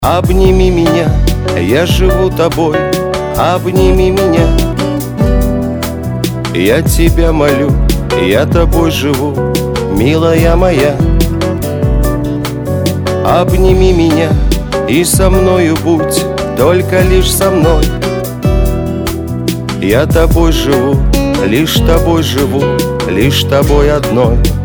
Обними меня, я живу тобой, обними меня. Я тебя молю, я тобой живу, милая моя. Обними меня и со мною будь, только лишь со мной. Я тобой живу, лишь тобой живу, лишь тобой одной.